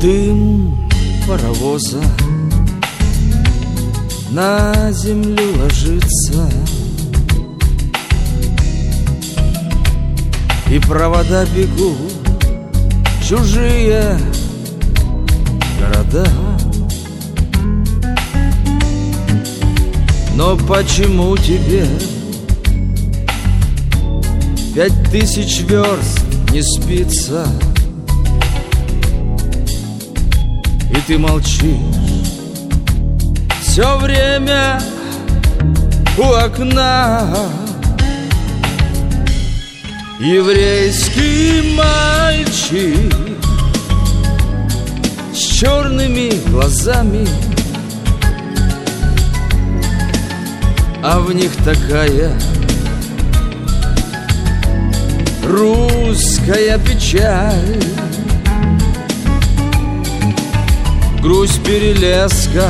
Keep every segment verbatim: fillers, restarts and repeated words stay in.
Дым паровоза на землю ложится, и провода бегут, чужие города. Но почему тебе пять тысяч верст не спится, и ты молчишь все время у окна? Еврейский мальчик с черными глазами, а в них такая русская печаль. Грусть перелеска,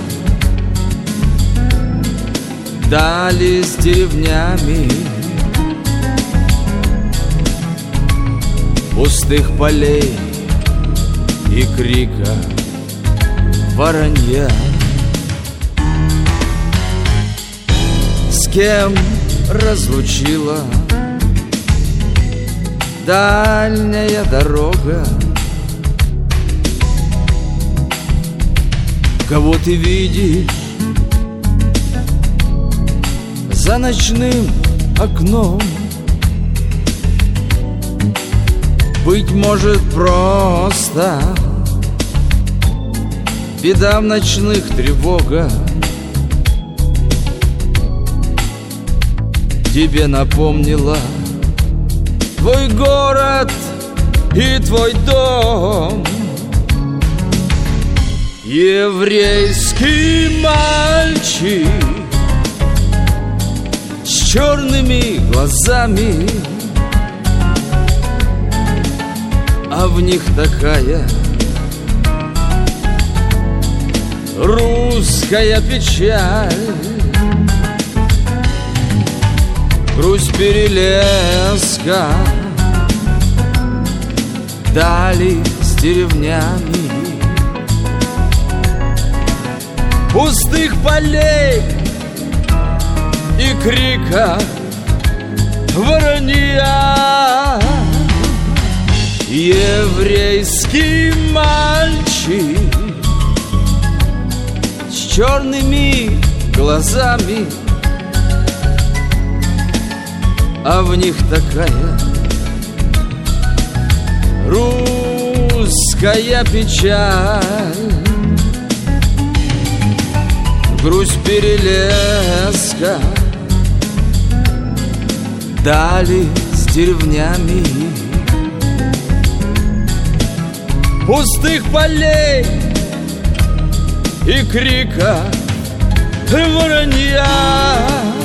дали с деревнями, пустых полей и крика воронья. С кем разлучила дальняя дорога? Кого ты видишь за ночным окном? Быть может, просто беда в ночных тревогах тебе напомнила твой город и твой дом. Еврейский мальчик с черными глазами, а в них такая русская печаль. Грусть перелеска, дали с деревнями, пустых полей и крика воронья. Еврейский мальчик с черными глазами, а в них такая русская печаль. Грусть перелеска, дали с деревнями, пустых полей и крика воронья.